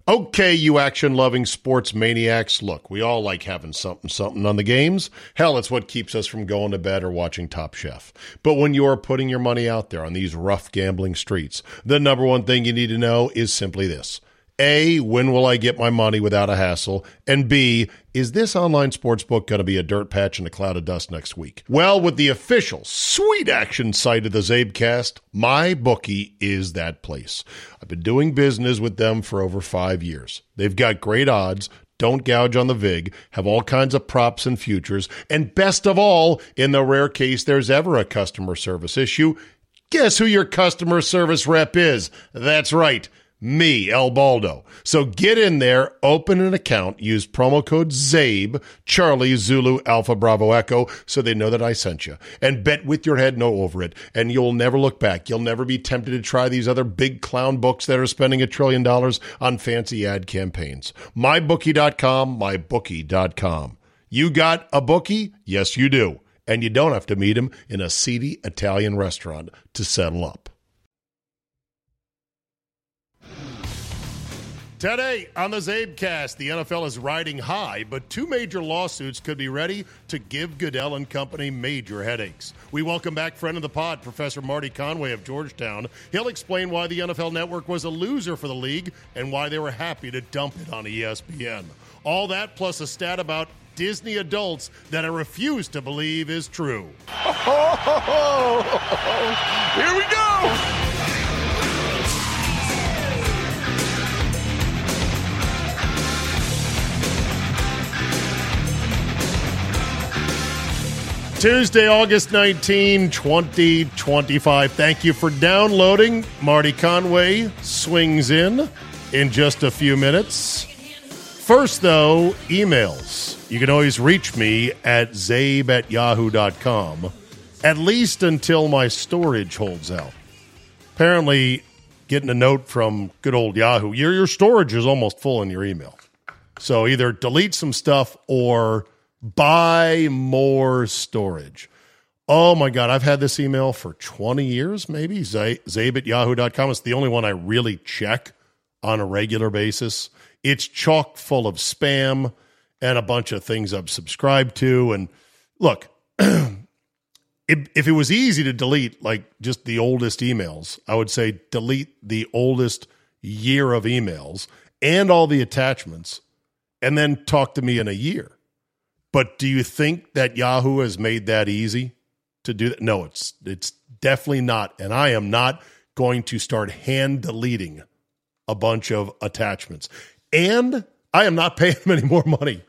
Okay, you action-loving sports maniacs, look, we all like having something on the games. Hell, it's what keeps us from going to bed or watching Top Chef. But when you're putting your money out there on these rough gambling streets, the number one thing you need to know is simply this. A, when will I get my money without a hassle? And B, is this online sportsbook going to be a dirt patch and a cloud of dust next week? Well, with the official sweet action site of the Zabecast, MyBookie is that place. I've been doing business with them for over 5 years. They've got great odds, don't gouge on the VIG, have all kinds of props and futures, and best of all, in the rare case there's ever a customer service issue, guess who your customer service rep is? That's right. Me, El Baldo. So get in there, open an account, use promo code ZABE, Charlie, Zulu, Alpha, Bravo, Echo, so they know that I sent you. And bet with your head no over it, and you'll never look back. You'll never be tempted to try these other big clown books that are spending $1 trillion on fancy ad campaigns. MyBookie.com, MyBookie.com. You got a bookie? Yes, you do. And you don't have to meet him in a seedy Italian restaurant to settle up. Today on the Zabecast, the NFL is riding high, but 2 major lawsuits could be ready to give Goodell and company major headaches. We welcome back friend of the pod, Professor Marty Conway of Georgetown. He'll explain why the NFL Network was a loser for the league and why they were happy to dump it on ESPN. All that plus a stat about Disney adults that I refuse to believe is true. Here we go! Tuesday, August 19, 2025. Thank you for downloading. Marty Conway swings in just a few minutes. First, though, emails. You can always reach me at zabe@yahoo.com, at least until my storage holds out. Apparently, getting a note from good old Yahoo, your storage is almost full in your email. So either delete some stuff or buy more storage. Oh my God, I've had this email for 20 years, maybe. Zabe@yahoo.com. It's the only one I really check on a regular basis. It's chock full of spam and a bunch of things I've subscribed to. And look, if it was easy to delete like just the oldest emails, I would say delete the oldest year of emails and all the attachments and then talk to me in a year. But do you think that Yahoo has made that easy to do that? No, it's definitely not. And I am not going to start hand deleting a bunch of attachments. And I am not paying them any more money.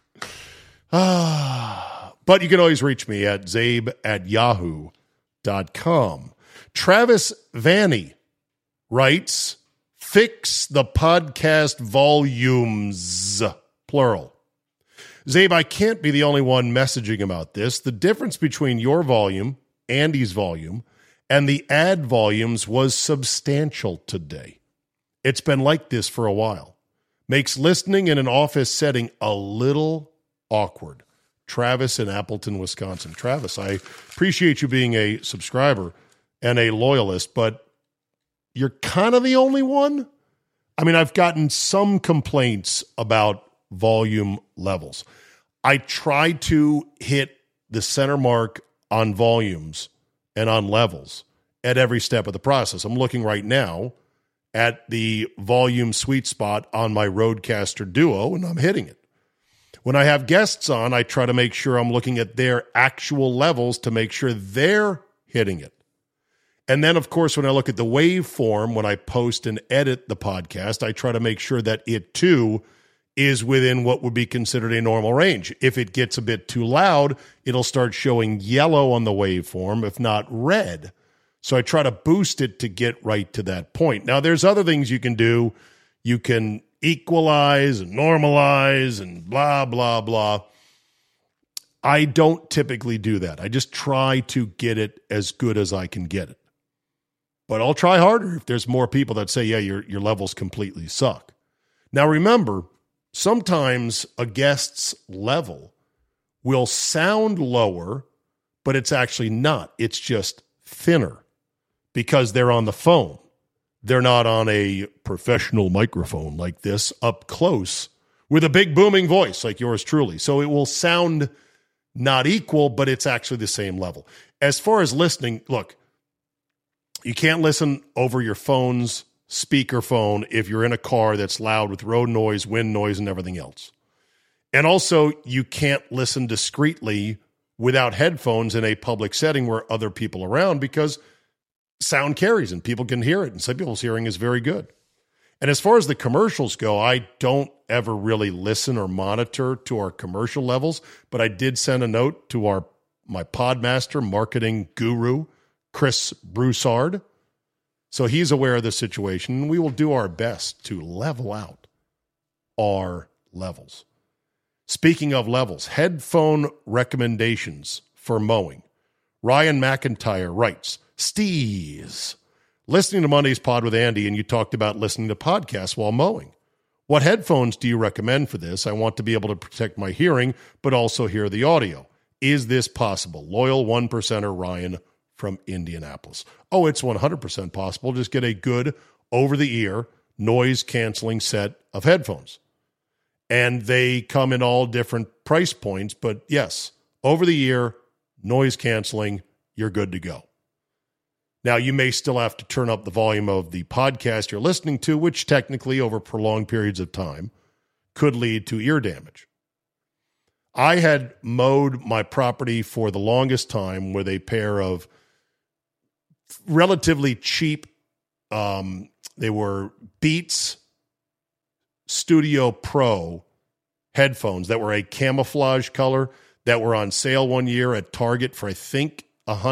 But you can always reach me at zabe@yahoo.com. Travis Vanny writes, fix the podcast volumes, plural. Zabe, I can't be the only one messaging about this. The difference between your volume, Andy's volume, and the ad volumes was substantial today. It's been like this for a while. Makes listening in an office setting a little awkward. Travis in Appleton, Wisconsin. Travis, I appreciate you being a subscriber and a loyalist, but you're kind of the only one. I mean, I've gotten some complaints about volume levels. I try to hit the center mark on volumes and on levels at every step of the process. I'm looking right now at the volume sweet spot on my Rodecaster Duo, and I'm hitting it. When I have guests on, I try to make sure I'm looking at their actual levels to make sure they're hitting it. And then, of course, when I look at the waveform, when I post and edit the podcast, I try to make sure that it, too, is within what would be considered a normal range. If it gets a bit too loud, it'll start showing yellow on the waveform, if not red. So I try to boost it to get right to that point. Now, there's other things you can do. You can equalize and normalize and blah, blah, blah. I don't typically do that. I just try to get it as good as I can get it. But I'll try harder if there's more people that say, yeah, your levels completely suck. Now, remember, sometimes a guest's level will sound lower, but it's actually not. It's just thinner because they're on the phone. they're not on a professional microphone like this up close with a big booming voice like yours truly. So it will sound not equal, but it's actually the same level. As far as listening, look, you can't listen over your phone's speakerphone if you're in a car that's loud with road noise, wind noise, and everything else. And also, you can't listen discreetly without headphones in a public setting where other people are around, because sound carries and people can hear it, and some people's hearing is very good. And as far as the commercials go, I don't ever really listen or monitor to our commercial levels, but I did send a note to my Podmaster marketing guru, Chris Broussard. So he's aware of the situation, and we will do our best to level out our levels. Speaking of levels, headphone recommendations for mowing. Ryan McIntyre writes, Steez, listening to Monday's pod with Andy, and you talked about listening to podcasts while mowing. What headphones do you recommend for this? I want to be able to protect my hearing, but also hear the audio. Is this possible? Loyal 1%er Ryan from Indianapolis. Oh, it's 100% possible. Just get a good over-the-ear noise-canceling set of headphones. And they come in all different price points, but yes, over-the-ear, noise-canceling, you're good to go. Now, you may still have to turn up the volume of the podcast you're listening to, which technically over prolonged periods of time could lead to ear damage. I had mowed my property for the longest time with a pair of relatively cheap, they were Beats Studio Pro headphones that were a camouflage color that were on sale one year at Target for, I think,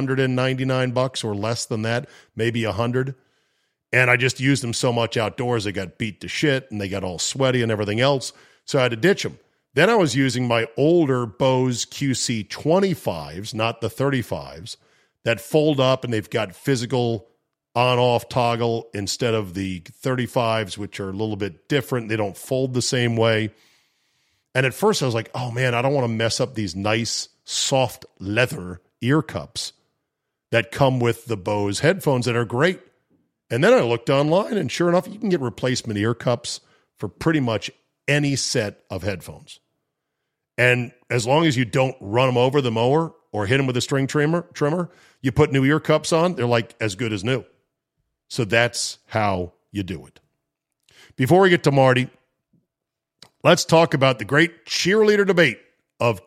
$199 or less than that, maybe $100. And I just used them so much outdoors, they got beat to shit and they got all sweaty and everything else. So I had to ditch them. Then I was using my older Bose QC25s, not the 35s, that fold up and they've got physical on-off toggle instead of the 35s, which are a little bit different. They don't fold the same way. And at first I was like, oh man, I don't want to mess up these nice, soft leather ear cups that come with the Bose headphones that are great. And then I looked online, and sure enough, you can get replacement ear cups for pretty much any set of headphones. And as long as you don't run them over the mower or hit them with a string trimmer, you put new ear cups on, they're like as good as new. So that's how you do it. Before we get to Marty, let's talk about the great cheerleader debate of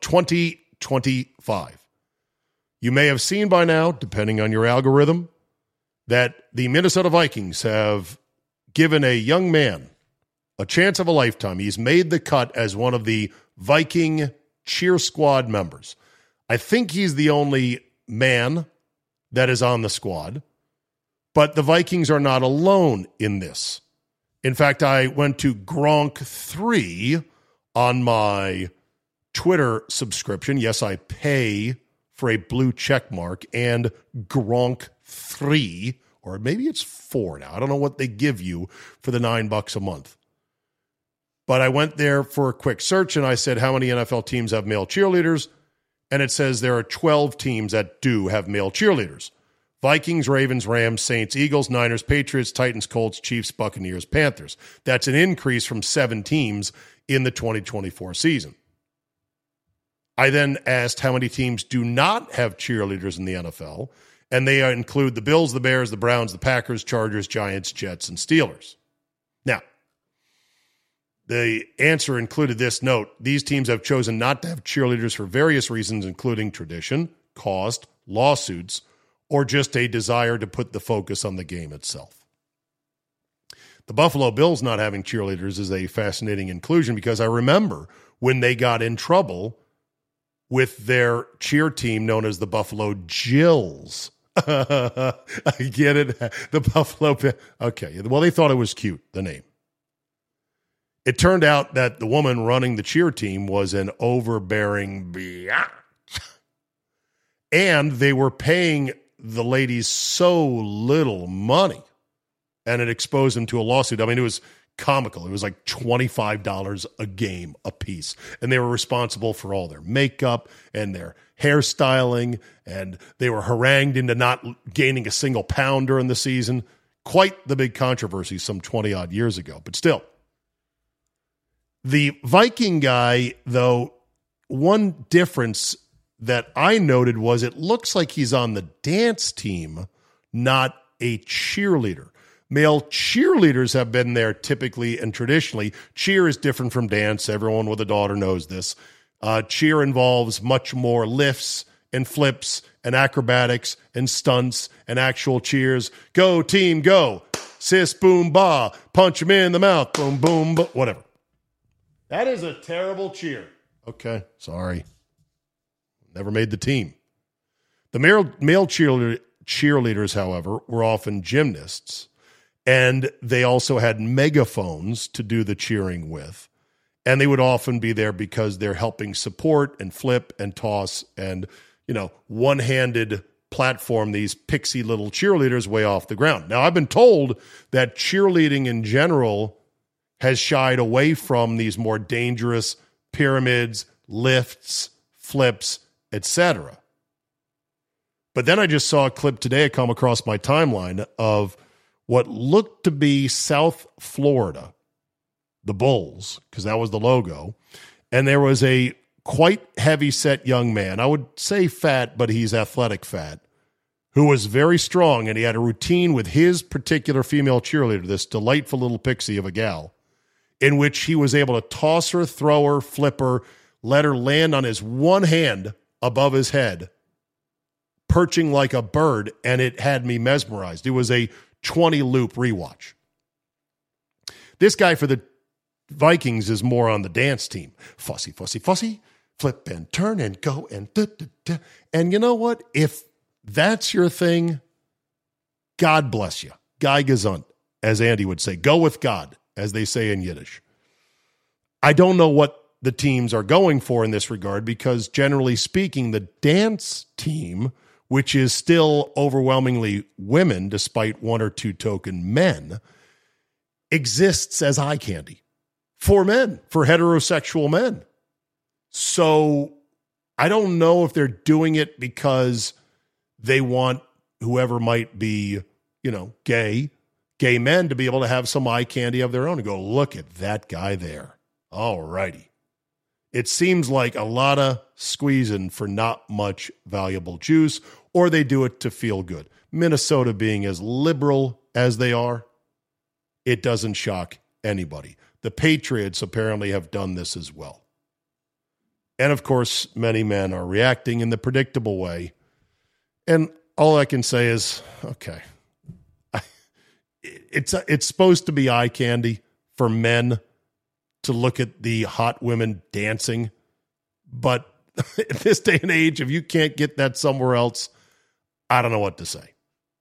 2025. You may have seen by now, depending on your algorithm, that the Minnesota Vikings have given a young man a chance of a lifetime. He's made the cut as one of the Viking cheer squad members. I think he's the only man that is on the squad, but the Vikings are not alone in this. In fact, I went to Gronk 3 on my Twitter subscription. Yes, I pay for a blue check mark, and Gronk 3, or maybe it's 4 now. I don't know what they give you for the $9 a month. But I went there for a quick search, and I said, how many NFL teams have male cheerleaders? And it says there are 12 teams that do have male cheerleaders. Vikings, Ravens, Rams, Saints, Eagles, Niners, Patriots, Titans, Colts, Chiefs, Buccaneers, Panthers. That's an increase from 7 teams in the 2024 season. I then asked how many teams do not have cheerleaders in the NFL, and they include the Bills, the Bears, the Browns, the Packers, Chargers, Giants, Jets, and Steelers. Now, the answer included this note: these teams have chosen not to have cheerleaders for various reasons, including tradition, cost, lawsuits, or just a desire to put the focus on the game itself. The Buffalo Bills not having cheerleaders is a fascinating inclusion, because I remember when they got in trouble with their cheer team known as the Buffalo Jills. I get it. The Buffalo. Okay. Well, they thought it was cute, the name. It turned out that the woman running the cheer team was an overbearing biatch. And they were paying the ladies so little money. And it exposed them to a lawsuit. I mean, it was comical. It was like $25 a game a piece. And they were responsible for all their makeup and their hairstyling. And they were harangued into not gaining a single pound during the season. quite the big controversy some 20-odd years ago. But still, the Viking guy, though, one difference that I noted was it looks like he's on the dance team, not a cheerleader. Male cheerleaders have been there typically and traditionally. Cheer is different from dance. Everyone with a daughter knows this. Cheer involves much more lifts and flips and acrobatics and stunts and actual cheers. Go, team, go. Sis, boom, ba. Punch him in the mouth. Boom, boom, whatever. That is a terrible cheer. Okay, sorry. Never made the team. The male cheerleaders, however, were often gymnasts, and they also had megaphones to do the cheering with. And they would often be there because they're helping support and flip and toss and, one-handed platform these pixie little cheerleaders way off the ground. Now, I've been told that cheerleading in general has shied away from these more dangerous pyramids, lifts, flips, etc. But then I just saw a clip today come across my timeline of what looked to be South Florida, the Bulls, because that was the logo. And there was a quite heavy-set young man. I would say fat, but he's athletic fat, who was very strong, and he had a routine with his particular female cheerleader, this delightful little pixie of a gal, in which he was able to toss her, throw her, flip her, let her land on his one hand above his head, perching like a bird, and it had me mesmerized. It was a 20-loop rewatch. This guy for the Vikings is more on the dance team. Fussy, fussy, fussy, flip and turn and go and da-da-da. And you know what? If that's your thing, God bless you. Guy gesund, as Andy would say. Go with God, as they say in Yiddish. I don't know what the teams are going for in this regard because, generally speaking, the dance team, which is still overwhelmingly women despite one or two token men, exists as eye candy for men, for heterosexual men. So I don't know if they're doing it because they want whoever might be, gay men to be able to have some eye candy of their own and go, look at that guy there. All righty. It seems like a lot of squeezing for not much valuable juice, or they do it to feel good. Minnesota being as liberal as they are, it doesn't shock anybody. The Patriots apparently have done this as well. And, of course, many men are reacting in the predictable way. And all I can say is, okay, it's supposed to be eye candy for men to look at the hot women dancing. But in this day and age, if you can't get that somewhere else, I don't know what to say.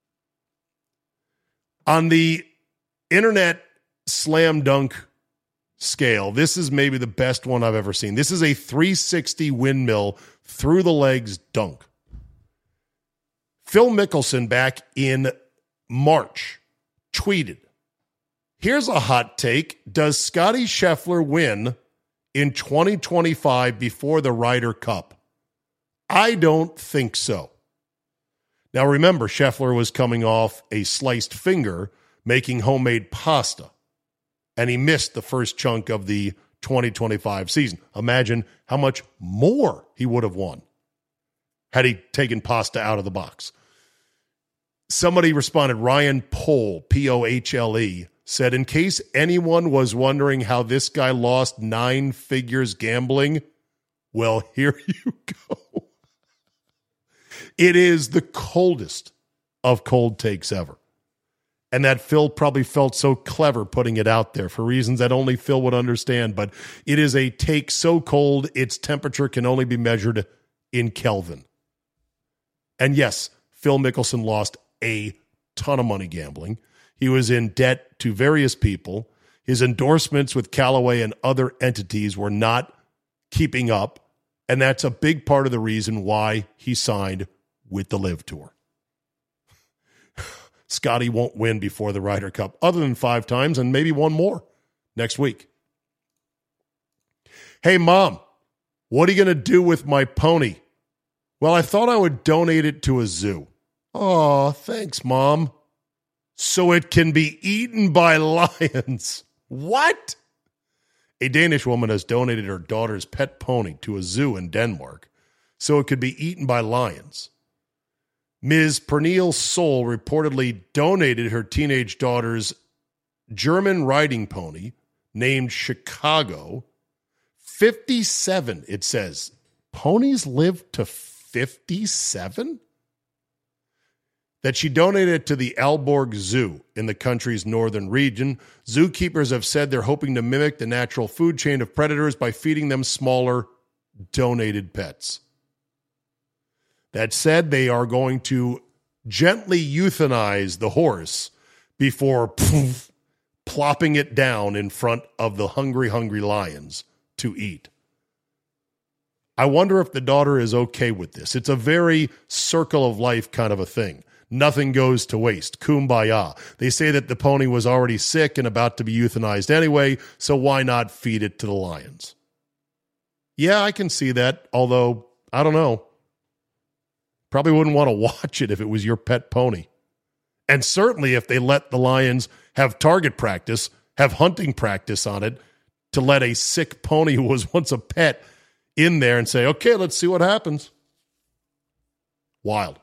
On the internet slam dunk scale, this is maybe the best one I've ever seen. This is a 360 windmill through the legs dunk. Phil Mickelson back in March tweeted, here's a hot take. Does Scottie Scheffler win in 2025 before the Ryder Cup? I don't think so. Now remember, Scheffler was coming off a sliced finger making homemade pasta, and he missed the first chunk of the 2025 season. Imagine how much more he would have won had he taken pasta out of the box. Somebody responded, Ryan Pohle, P-O-H-L-E, said, in case anyone was wondering how this guy lost 9 figures gambling, well, here you go. It is the coldest of cold takes ever. And that Phil probably felt so clever putting it out there for reasons that only Phil would understand. But it is a take so cold, its temperature can only be measured in Kelvin. And yes, Phil Mickelson lost a ton of money gambling. He was in debt to various people. His endorsements with Callaway and other entities were not keeping up. And that's a big part of the reason why he signed with the LIV Tour. Scotty won't win before the Ryder Cup other than 5 times and maybe one more next week. Hey, Mom, what are you going to do with my pony? Well, I thought I would donate it to a zoo. Oh, thanks, Mom. so it can be eaten by lions. What? A Danish woman has donated her daughter's pet pony to a zoo in Denmark so it could be eaten by lions. Ms. Pernille Sol reportedly donated her teenage daughter's German riding pony named Chicago. 57, it says. Ponies live to 57? That she donated to the Aalborg Zoo in the country's northern region. Zookeepers have said they're hoping to mimic the natural food chain of predators by feeding them smaller, donated pets. That said, they are going to gently euthanize the horse before plopping it down in front of the hungry lions to eat. I wonder if the daughter is okay with this. It's a very circle of life kind of a thing. Nothing goes to waste. Kumbaya. They say that the pony was already sick and about to be euthanized anyway, so why not feed it to the lions? Yeah, I can see that, although, I don't know. Probably wouldn't want to watch it if it was your pet pony. And certainly if they let the lions have target practice, have hunting practice on it, to let a sick pony who was once a pet in there and say, okay, let's see what happens. Wild.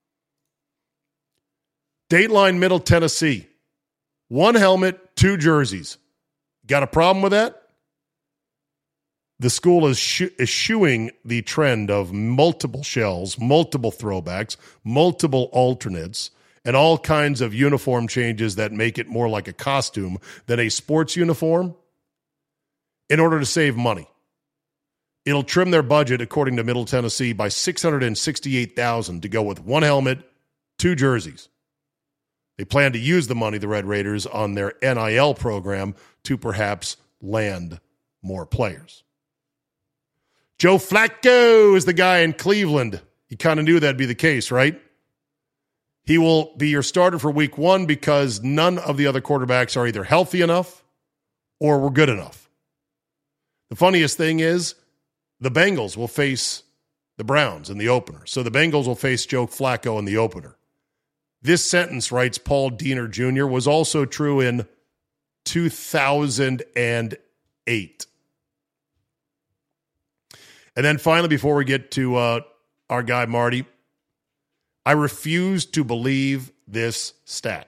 Dateline Middle Tennessee. 1 helmet, 2 jerseys. Got a problem with that? The school is eschewing the trend of multiple shells, multiple throwbacks, multiple alternates, and all kinds of uniform changes that make it more like a costume than a sports uniform in order to save money. It'll trim their budget, according to Middle Tennessee, by $668,000 to go with 1 helmet, 2 jerseys. They plan to use the money, the Red Raiders, on their NIL program to perhaps land more players. Joe Flacco is the guy in Cleveland. You kind of knew that'd be the case, right? He will be your starter for week 1 because none of the other quarterbacks are either healthy enough or were good enough. The funniest thing is the Bengals will face the Browns in the opener. So the Bengals will face Joe Flacco in the opener. This sentence, writes Paul Diener Jr., was also true in 2008. And then finally, before we get to our guy Marty, I refuse to believe this stat.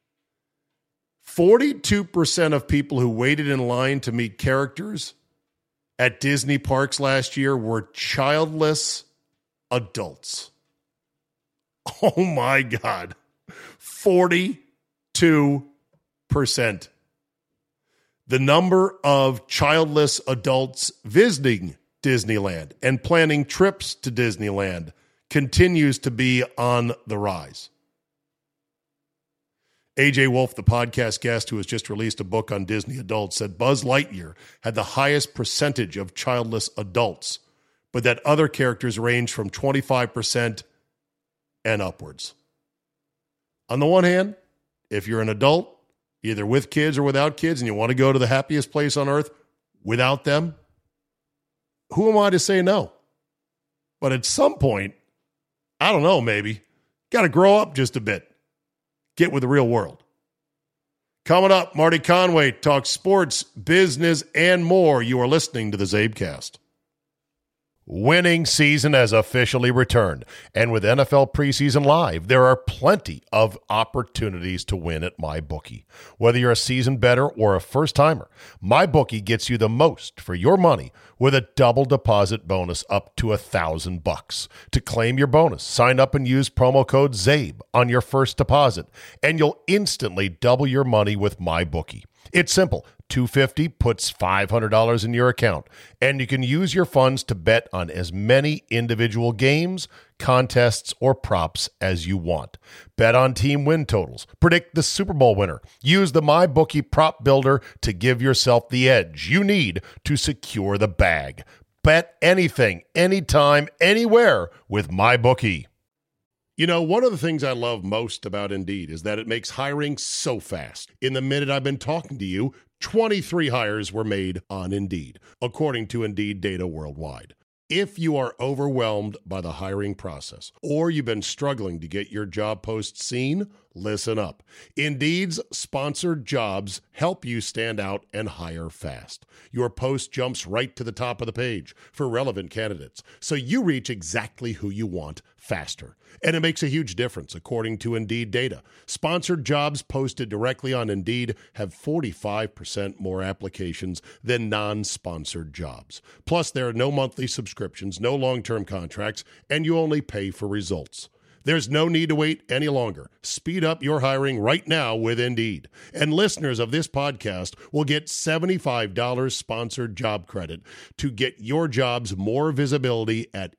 42% of people who waited in line to meet characters at Disney parks last year were childless adults. Oh my God. 42%. The number of childless adults visiting Disneyland and planning trips to Disneyland continues to be on the rise. AJ Wolf, the podcast guest who has just released a book on Disney adults, said Buzz Lightyear had the highest percentage of childless adults, but that other characters range from 25% and upwards. On the one hand, if you're an adult, either with kids or without kids, and you want to go to the happiest place on earth without them, who am I to say no? But at some point, I don't know, maybe, got to grow up just a bit. Get with the real world. Coming up, Marty Conway talks sports, business, and more. You are listening to the Zabecast. Winning season has officially returned, and with NFL preseason live, there are plenty of opportunities to win at MyBookie. Whether you're a seasoned bettor or a first-timer, MyBookie gets you the most for your money with a double deposit bonus up to $1,000. To claim your bonus, sign up and use promo code ZABE on your first deposit, and you'll instantly double your money with MyBookie. It's simple. $250 puts $500 in your account, and you can use your funds to bet on as many individual games, contests, or props as you want. Bet on team win totals. Predict the Super Bowl winner. Use the MyBookie prop builder to give yourself the edge you need to secure the bag. Bet anything, anytime, anywhere with MyBookie. You know, one of the things I love most about Indeed is that it makes hiring so fast. In the minute I've been talking to you, 23 hires were made on Indeed, according to Indeed data worldwide. If you are overwhelmed by the hiring process or you've been struggling to get your job post seen, listen up. Indeed's sponsored jobs help you stand out and hire fast. Your post jumps right to the top of the page for relevant candidates, so you reach exactly who you want faster. And it makes a huge difference, according to Indeed data. Sponsored jobs posted directly on Indeed have 45% more applications than non-sponsored jobs. Plus, there are no monthly subscriptions, no long-term contracts, and you only pay for results. There's no need to wait any longer. Speed up your hiring right now with Indeed. And listeners of this podcast will get $75 sponsored job credit to get your jobs more visibility at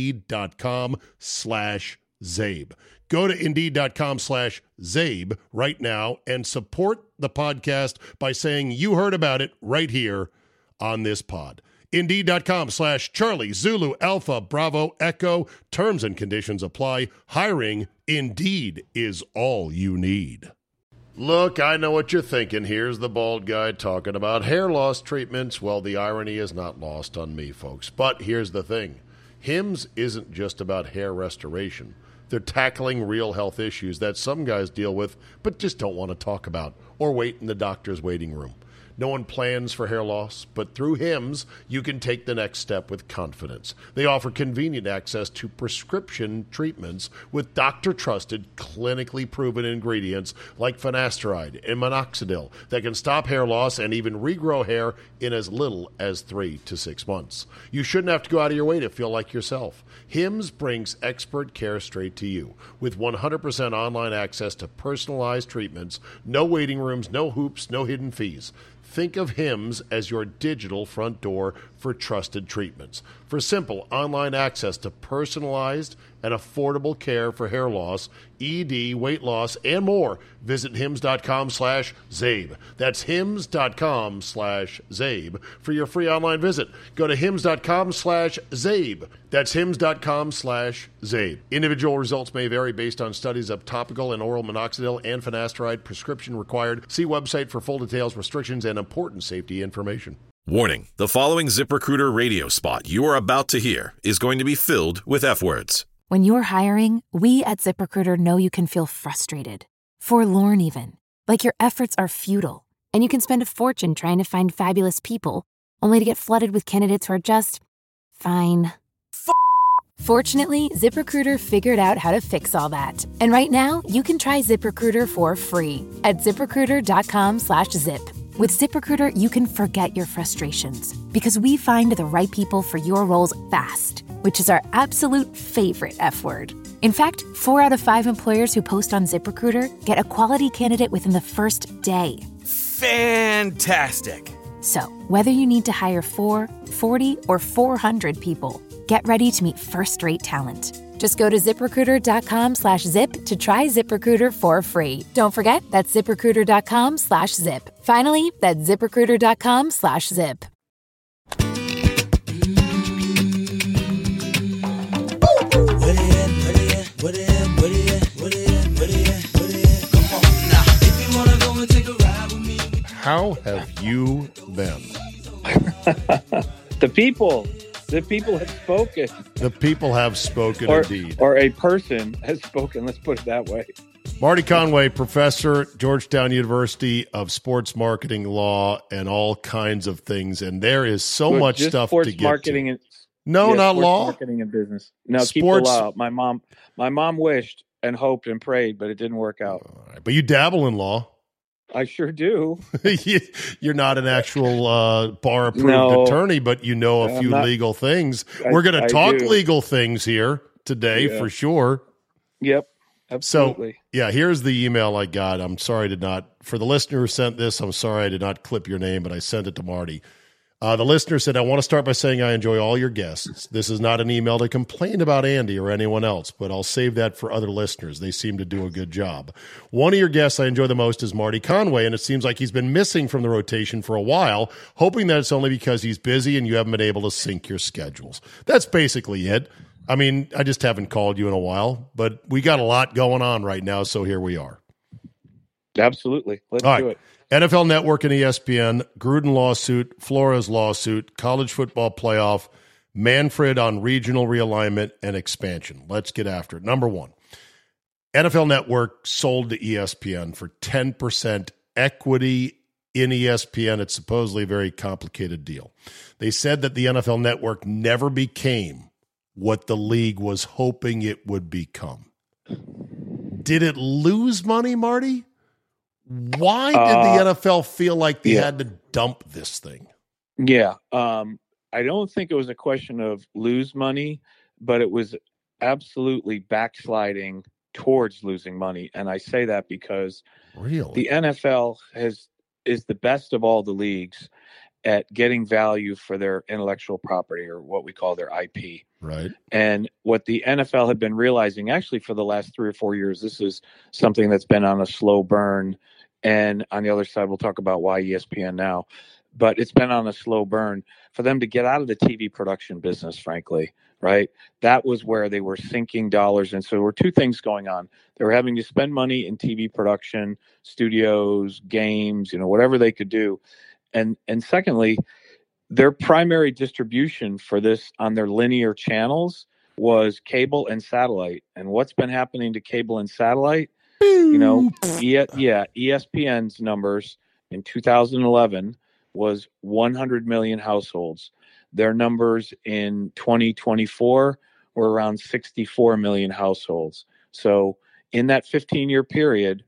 Indeed.com/Zabe. Go to Indeed.com/Zabe right now and support the podcast by saying you heard about it right here on this pod. Indeed.com/Charlie Zulu Alpha Bravo Echo. Terms and conditions apply. Hiring Indeed is all you need. Look, I know what you're thinking. Here's the bald guy talking about hair loss treatments. Well, the irony is not lost on me, folks. But here's the thing. Hims isn't just about hair restoration. They're tackling real health issues that some guys deal with but just don't want to talk about or wait in the doctor's waiting room. No one plans for hair loss, but through Hims, you can take the next step with confidence. They offer convenient access to prescription treatments with doctor-trusted, clinically proven ingredients like finasteride and minoxidil that can stop hair loss and even regrow hair in as little as 3 to 6 months. You shouldn't have to go out of your way to feel like yourself. Hims brings expert care straight to you with 100% online access to personalized treatments, no waiting rooms, no hoops, no hidden fees. Think of Hims as your digital front door for trusted treatments. For simple online access to personalized and affordable care for hair loss, ED, weight loss, and more, visit Hims.com/Zabe. That's Hims.com/Zabe for your free online visit. Go to Hims.com/Zabe. That's Hims.com/Zabe. Individual results may vary based on studies of topical and oral minoxidil and finasteride. Prescription required. See website for full details, restrictions, and important safety information. Warning, the following ZipRecruiter radio spot you are about to hear is going to be filled with F-words. When you're hiring, we at ZipRecruiter know you can feel frustrated, forlorn even, like your efforts are futile, and you can spend a fortune trying to find fabulous people, only to get flooded with candidates who are just fine. Fortunately, ZipRecruiter figured out how to fix all that. And right now, you can try ZipRecruiter for free at ZipRecruiter.com/zip. With ZipRecruiter, you can forget your frustrations because we find the right people for your roles fast, which is our absolute favorite F word. In fact, 4 out of 5 employers who post on ZipRecruiter get a quality candidate within the first day. Fantastic. So, whether you need to hire 4, 40, or 400 people, get ready to meet first-rate talent. Just go to ZipRecruiter.com/zip to try ZipRecruiter for free. Don't forget, that's ZipRecruiter.com/zip. Finally, that's ZipRecruiter.com/zip. How have you been? The people have spoken. The people have spoken indeed. Or a person has spoken, let's put it that way. Marty Conway, professor, Georgetown University of Sports Marketing Law and all kinds of things. And there is so much stuff to get marketing to. And, no, not law. Marketing and business. No, Sports. Keep the law. My mom wished and hoped and prayed, but it didn't work out. All right, but you dabble in law. I sure do. You're not an actual bar-approved attorney, but you know a few legal things. We're going to talk legal things here today for sure. Yep, absolutely. So, here's the email I got. I'm sorry I did not, for the listener who sent this, I'm sorry I did not clip your name, but I sent it to Marty. The listener said, I want to start by saying I enjoy all your guests. This is not an email to complain about Andy or anyone else, but I'll save that for other listeners. They seem to do a good job. One of your guests I enjoy the most is Marty Conway, and it seems like he's been missing from the rotation for a while, hoping that it's only because he's busy and you haven't been able to sync your schedules. That's basically it. I mean, I just haven't called you in a while, but we got a lot going on right now, so here we are. Absolutely. Let's do it. NFL Network and ESPN, Gruden lawsuit, Flores lawsuit, college football playoff, Manfred on regional realignment and expansion. Let's get after it. Number one, NFL Network sold to ESPN for 10% equity in ESPN. It's supposedly a very complicated deal. They said that the NFL Network never became what the league was hoping it would become. Did it lose money, Marty? Why did the NFL feel like they had to dump this thing? Yeah. I don't think it was a question of lose money, but it was absolutely backsliding towards losing money. And I say that because the NFL is the best of all the leagues at getting value for their intellectual property, or what we call their IP. Right. And what the NFL had been realizing actually for the last 3 or 4 years, this is something that's been on a slow burn. And on the other side, we'll talk about why ESPN now, but it's been on a slow burn for them to get out of the TV production business, frankly, right? That was where they were sinking dollars. And so there were two things going on. They were having to spend money in TV production, studios, games, whatever they could do. And secondly, their primary distribution for this on their linear channels was cable and satellite. And what's been happening to cable and satellite? ESPN's numbers in 2011 was 100 million households. Their numbers in 2024 were around 64 million households. So in that 15-year period,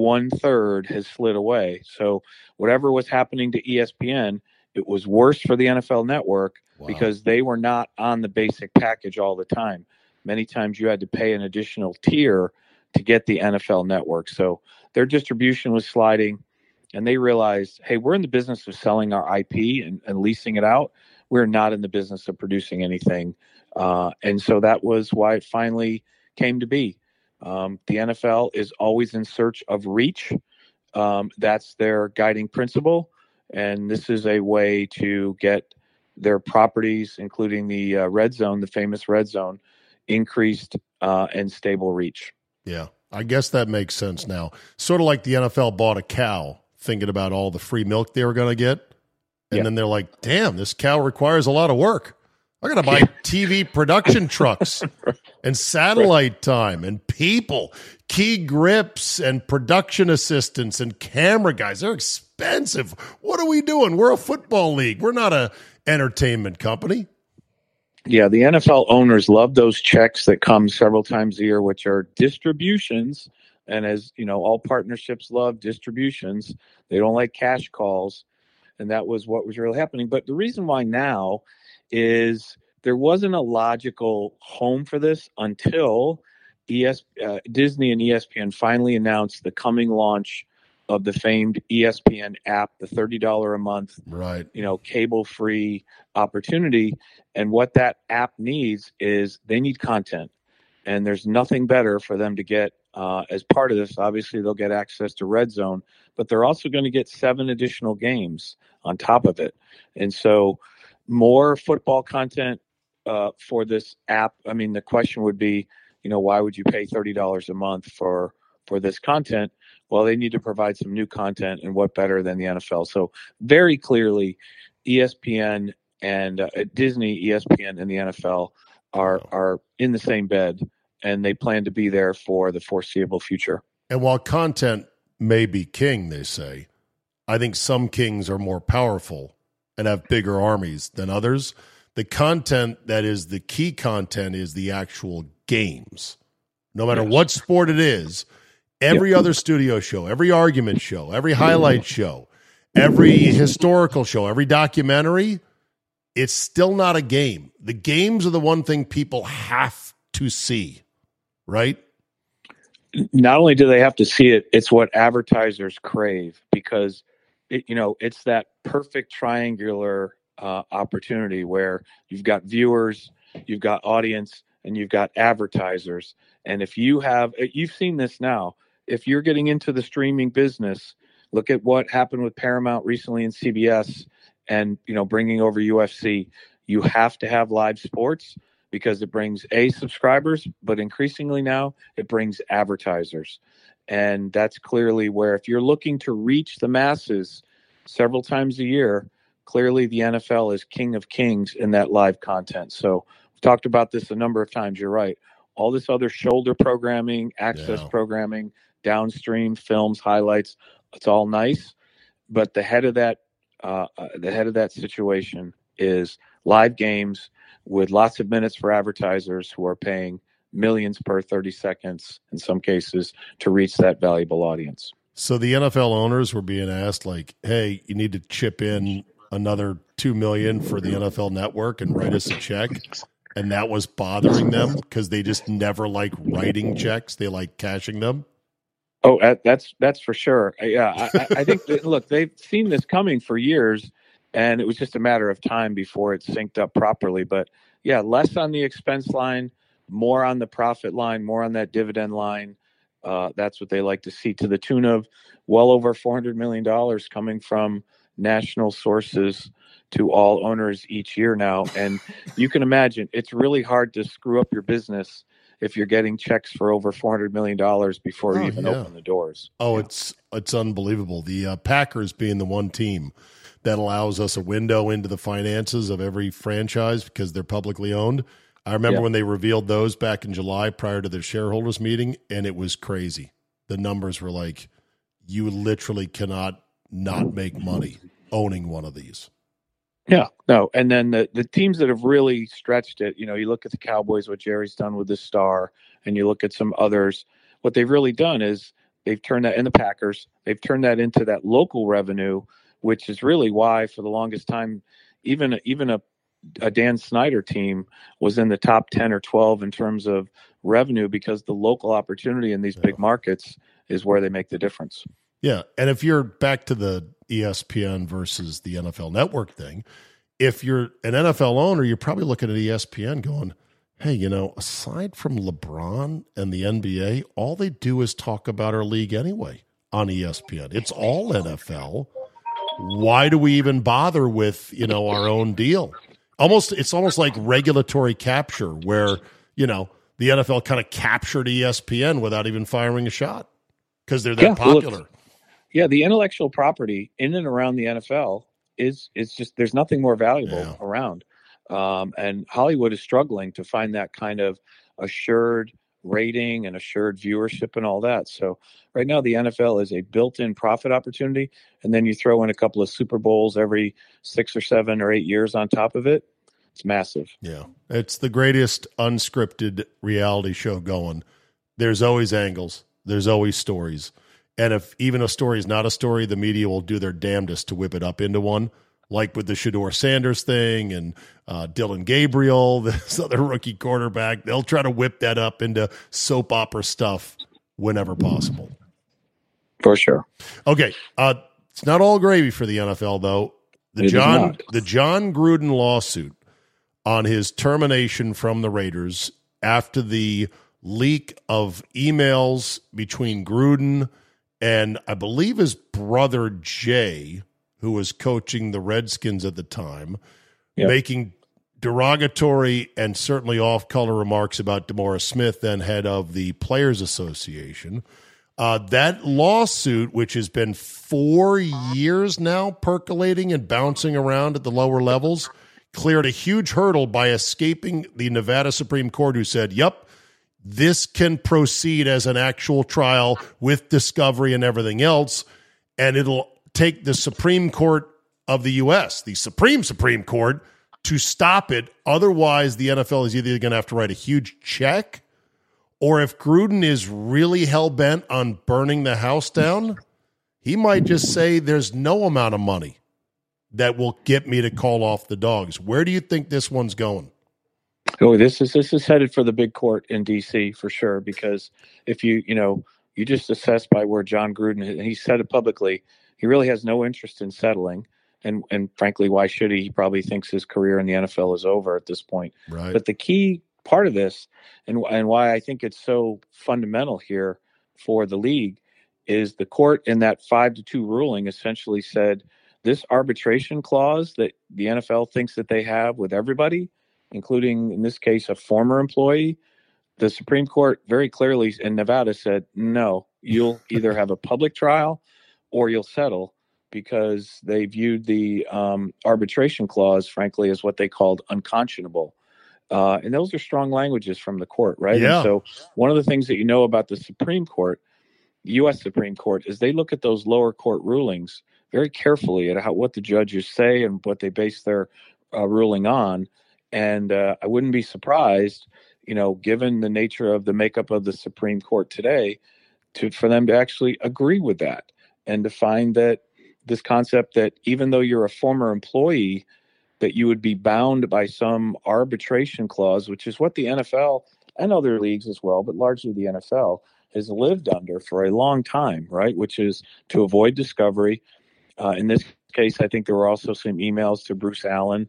1/3 has slid away. So whatever was happening to ESPN, it was worse for the NFL Network because they were not on the basic package all the time. Many times you had to pay an additional tier to get the NFL Network. So their distribution was sliding, and they realized, hey, we're in the business of selling our IP and leasing it out. We're not in the business of producing anything. And so that was why it finally came to be. The NFL is always in search of reach. That's their guiding principle. And this is a way to get their properties, including the red zone, the famous red zone, increased and stable reach. Yeah, I guess that makes sense now. Sort of like the NFL bought a cow, thinking about all the free milk they were going to get. And then they're like, damn, this cow requires a lot of work. I got to buy TV production trucks and satellite time and people, key grips and production assistants and camera guys. They're expensive. What are we doing? We're a football league. We're not a entertainment company. Yeah, the NFL owners love those checks that come several times a year, which are distributions. And as you know, all partnerships love distributions. They don't like cash calls. And that was what was really happening. But the reason why now is there wasn't a logical home for this until Disney and ESPN finally announced the coming launch of the famed ESPN app, the $30 a month, right? Cable-free opportunity. And what that app needs is they need content. And there's nothing better for them to get as part of this. Obviously, they'll get access to Red Zone, but they're also going to get 7 additional games on top of it. And so more football content for this app. I mean, the question would be, why would you pay $30 a month for this content? Well, they need to provide some new content, and what better than the NFL? So very clearly, ESPN and Disney, ESPN, and the NFL are in the same bed, and they plan to be there for the foreseeable future. And while content may be king, they say, I think some kings are more powerful and have bigger armies than others. The content that is the key content is the actual games. No matter what sport it is, every other studio show, every argument show, every highlight show, every historical show, every documentary, it's still not a game. The games are the one thing people have to see, right? Not only do they have to see it, it's what advertisers crave, because it's that perfect triangular opportunity where you've got viewers, you've got audience, and you've got advertisers. And if you've seen this now, if you're getting into the streaming business, look at what happened with Paramount recently in CBS and, bringing over UFC. You have to have live sports because it brings subscribers, but increasingly now it brings advertisers. And that's clearly where, if you're looking to reach the masses several times a year, clearly the NFL is king of kings in that live content. So we've talked about this a number of times. You're right. all this other shoulder programming, access programming, downstream films, highlights. It's all nice, but the head of that situation is live games with lots of minutes for advertisers who are paying millions per 30 seconds in some cases to reach that valuable audience. So the NFL owners were being asked, like, hey, you need to chip in another $2 million for the NFL Network and write us a check. And that was bothering them because they just never like writing checks. They like cashing them. Oh, that's for sure. Yeah, I think that, look, they've seen this coming for years, and it was just a matter of time before it synced up properly. But yeah, less on the expense line, more on the profit line, more on that dividend line. That's what they like to see, to the tune of well over $400 million coming from national sources to all owners each year now. And you can imagine it's really hard to screw up your business if you're getting checks for over $400 million before you even open the doors. Oh, it's unbelievable. The Packers being the one team that allows us a window into the finances of every franchise because they're publicly owned. I remember when they revealed those back in July prior to their shareholders meeting, and it was crazy. The numbers were like, you literally cannot not make money owning one of these. Yeah, no. And then the teams that have really stretched it, you look at the Cowboys, what Jerry's done with the Star, and you look at some others, what they've really done is they've turned that, in the Packers, they've turned that into that local revenue, which is really why for the longest time, even a Dan Snyder team was in the top 10 or 12 in terms of revenue, because the local opportunity in these big markets is where they make the difference. Yeah. And if you're back to the ESPN versus the NFL Network thing, if you're an NFL owner, you're probably looking at ESPN going, hey, aside from LeBron and the NBA, all they do is talk about our league anyway on ESPN. It's all NFL. Why do we even bother with, our own deal? It's almost like regulatory capture where, the NFL kind of captured ESPN without even firing a shot because they're that popular. The intellectual property in and around the NFL is just, there's nothing more valuable around. And Hollywood is struggling to find that kind of assured rating and assured viewership and all that. So right now the NFL is a built-in profit opportunity. And then you throw in a couple of Super Bowls every 6 or 7 or 8 years on top of it. It's massive. Yeah. It's the greatest unscripted reality show going. There's always angles. There's always stories. And if even a story is not a story, the media will do their damnedest to whip it up into one, like with the Shedeur Sanders thing and Dylan Gabriel, this other rookie quarterback. They'll try to whip that up into soap opera stuff whenever possible. For sure. Okay. It's not all gravy for the NFL, though. The John Gruden lawsuit on his termination from the Raiders after the leak of emails between Gruden and I believe his brother Jay, who was coaching the Redskins at the time, making derogatory and certainly off-color remarks about DeMaurice Smith, then head of the Players Association. That lawsuit, which has been 4 years now percolating and bouncing around at the lower levels, cleared a huge hurdle by escaping the Nevada Supreme Court, who said, yep, this can proceed as an actual trial with discovery and everything else, and it'll take the Supreme Court of the U.S., the Supreme Court, to stop it. Otherwise, the NFL is either going to have to write a huge check, or if Gruden is really hell-bent on burning the house down, he might just say there's no amount of money that will get me to call off the dogs. Where do you think this one's going? Oh, this is headed for the big court in D.C. for sure, because if you just assess by where John Gruden, and he said it publicly, he really has no interest in settling. And frankly, why should he? He probably thinks his career in the NFL is over at this point. Right. But the key part of this, and why I think it's so fundamental here for the league, is the court in that 5-2 ruling essentially said this arbitration clause that the NFL thinks that they have with everybody, including in this case a former employee, the Supreme Court very clearly in Nevada said, no, you'll either have a public trial or you'll settle, because they viewed the arbitration clause, frankly, as what they called unconscionable. And those are strong languages from the court, right? Yeah. And so one of the things that you know about the Supreme Court, the U.S. Supreme Court, is they look at those lower court rulings very carefully at what the judges say and what they base their ruling on. And I wouldn't be surprised, given the nature of the makeup of the Supreme Court today, for them to actually agree with that and to find that this concept that even though you're a former employee, that you would be bound by some arbitration clause, which is what the NFL and other leagues as well, but largely the NFL has lived under for a long time, right? Which is to avoid discovery. In this case, I think there were also some emails to Bruce Allen.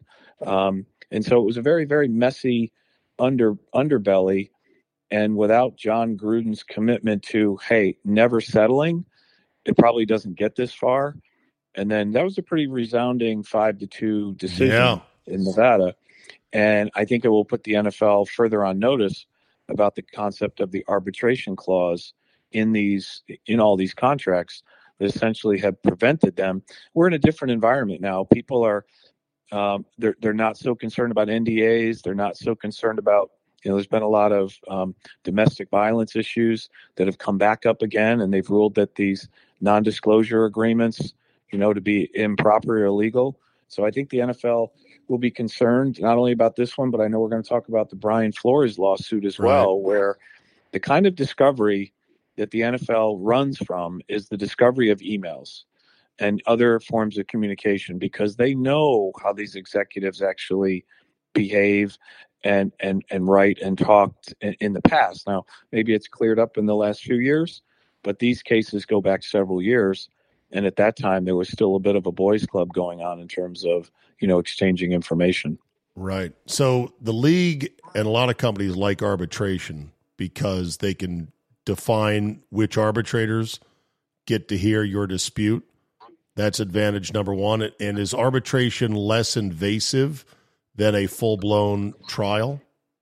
And so it was a very, very messy underbelly. And without John Gruden's commitment to, hey, never settling, it probably doesn't get this far. And then that was a pretty resounding 5-2 decision in Nevada. And I think it will put the NFL further on notice about the concept of the arbitration clause in all these contracts that essentially have prevented them. We're in a different environment now. People are they're not so concerned about NDAs. They're not so concerned about, there's been a lot of domestic violence issues that have come back up again, and they've ruled that these non-disclosure agreements, to be improper or illegal. So I think the NFL will be concerned not only about this one, but I know we're going to talk about the Brian Flores lawsuit as well, where the kind of discovery that the NFL runs from is the discovery of emails and other forms of communication, because they know how these executives actually behave and write and talked in the past. Now, maybe it's cleared up in the last few years, but these cases go back several years. And at that time, there was still a bit of a boys' club going on in terms of, exchanging information. Right. So the league and a lot of companies like arbitration because they can define which arbitrators get to hear your dispute. That's advantage number one. And is arbitration less invasive than a full-blown trial?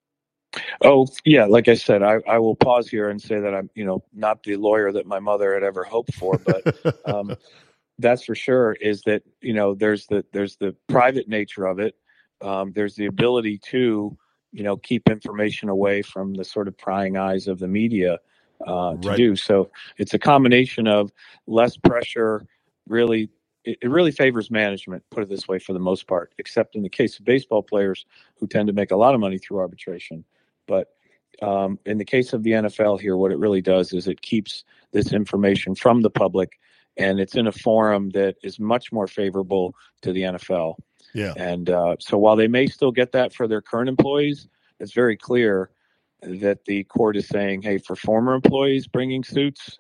Oh, yeah. Like I said, I will pause here and say that I'm, not the lawyer that my mother had ever hoped for, but that's for sure is that, there's the private nature of it. There's the ability to, keep information away from the sort of prying eyes of the media to do. So it's a combination of less pressure, really. It really favors management, put it this way, for the most part, except in the case of baseball players who tend to make a lot of money through arbitration. But in the case of the NFL here, what it really does is it keeps this information from the public, and it's in a forum that is much more favorable to the NFL. Yeah. And so while they may still get that for their current employees, it's very clear that the court is saying, hey, for former employees bringing suits,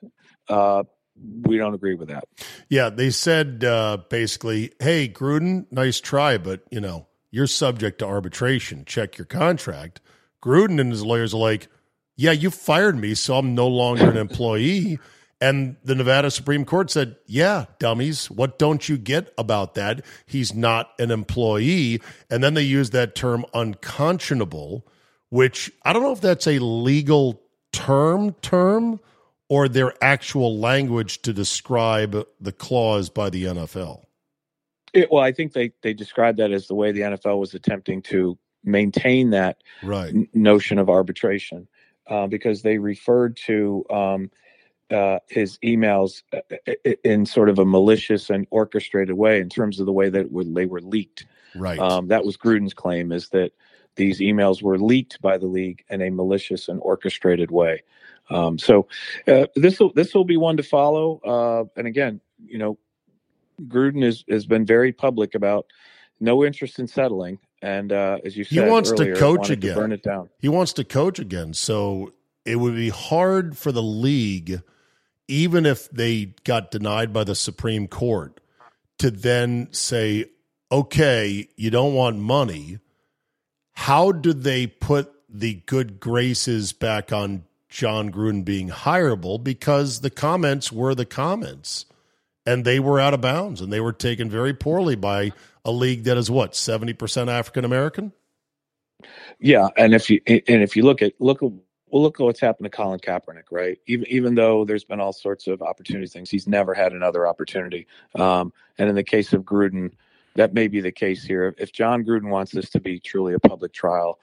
we don't agree with that. Yeah, they said basically, hey, Gruden, nice try, but, you're subject to arbitration. Check your contract. Gruden and his lawyers are like, yeah, you fired me, so I'm no longer an employee. And the Nevada Supreme Court said, yeah, dummies, what don't you get about that? He's not an employee. And then they used that term unconscionable, which I don't know if that's a legal term, or their actual language to describe the clause by the NFL. Well, I think they described that as the way the NFL was attempting to maintain that notion of arbitration, because they referred to his emails in sort of a malicious and orchestrated way in terms of the way that they were leaked. Right. That was Gruden's claim, is that these emails were leaked by the league in a malicious and orchestrated way. So this will be one to follow. And again, Gruden has been very public about no interest in settling. And as you said, he wants earlier, to coach again. To burn it down. He wants to coach again. So it would be hard for the league, even if they got denied by the Supreme Court, to then say, okay, you don't want money. How do they put the good graces back on John Gruden being hireable? Because the comments were the comments, and they were out of bounds, and they were taken very poorly by a league that is 70% African American. Yeah, and if you look at what's happened to Colin Kaepernick, right? Even though there's been all sorts of opportunity things, he's never had another opportunity. And in the case of Gruden, that may be the case here. If John Gruden wants this to be truly a public trial,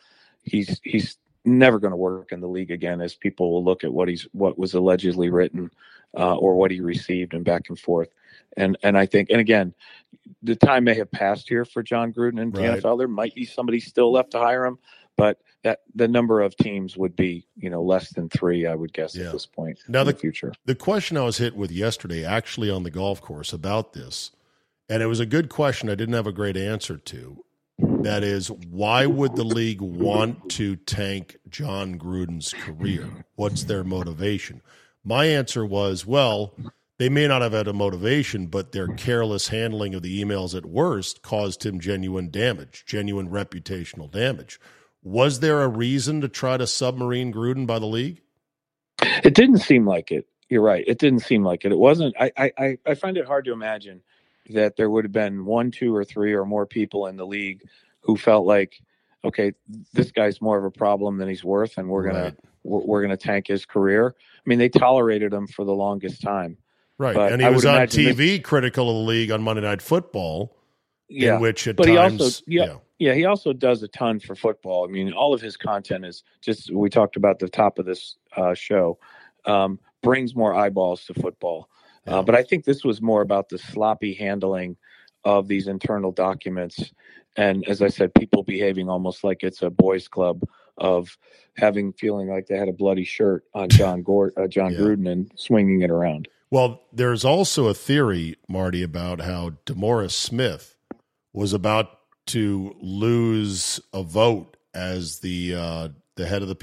he's never going to work in the league again, as people will look at what was allegedly written or what he received and back and forth. And I think, and again, the time may have passed here for John Gruden and the NFL. There might be somebody still left to hire him, but that the number of teams would be, less than 3, I would guess, at this point in the future. The question I was hit with yesterday, actually on the golf course about this, and it was a good question I didn't have a great answer to. That is, why would the league want to tank John Gruden's career? What's their motivation? My answer was, well, they may not have had a motivation, but their careless handling of the emails at worst caused him genuine damage, genuine reputational damage. Was there a reason to try to submarine Gruden by the league? It didn't seem like it. You're right. It didn't seem like it. It wasn't. I find it hard to imagine that there would have been 1, 2, or 3 or more people in the league who felt like, okay, this guy's more of a problem than he's worth, and we're gonna tank his career. I mean, they tolerated him for the longest time. Right, but and he was on TV critical of the league on Monday Night Football, in which at times... he also does a ton for football. I mean, all of his content is just, we talked about the top of this show, brings more eyeballs to football. But I think this was more about the sloppy handling of these internal documents. And as I said, people behaving almost like it's a boys club, of feeling like they had a bloody shirt on John Gruden and swinging it around. Well, there's also a theory, Marty, about how DeMaurice Smith was about to lose a vote as the head of the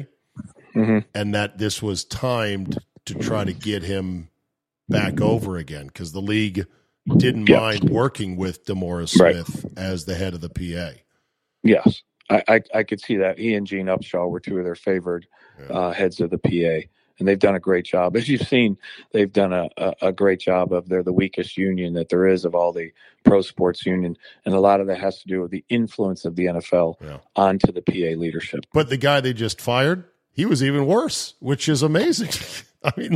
PA, and that this was timed to try to get him back over again, because the league didn't mind working with DeMaurice Smith as the head of the PA. Yes, I could see that. He and Gene Upshaw were 2 of their favored heads of the PA. And they've done a great job. As you've seen, they've done a great job of, they're the weakest union that there is of all the pro sports union. And a lot of that has to do with the influence of the NFL onto the PA leadership. But the guy they just fired, he was even worse, which is amazing. I mean,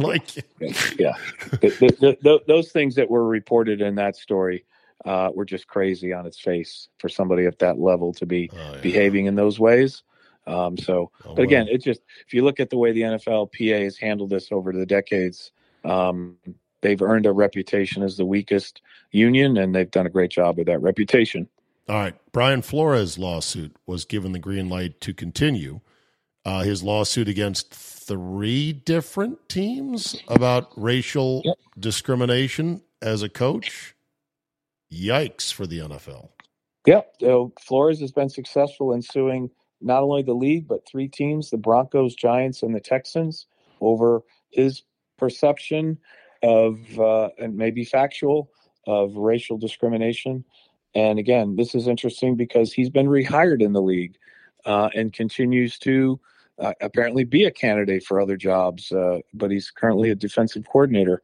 those things that were reported in that story were just crazy on its face for somebody at that level to be behaving in those ways. But again, it's just, if you look at the way the NFL PA has handled this over the decades, they've earned a reputation as the weakest union, and they've done a great job with that reputation. All right. Brian Flores' lawsuit was given the green light to continue. His lawsuit against 3 different teams about racial discrimination as a coach. Yikes for the NFL. So Flores has been successful in suing not only the league, but 3 teams, the Broncos, Giants, and the Texans, over his perception of, and maybe factual, of racial discrimination. And again, this is interesting because he's been rehired in the league and continues to apparently be a candidate for other jobs, but he's currently a defensive coordinator.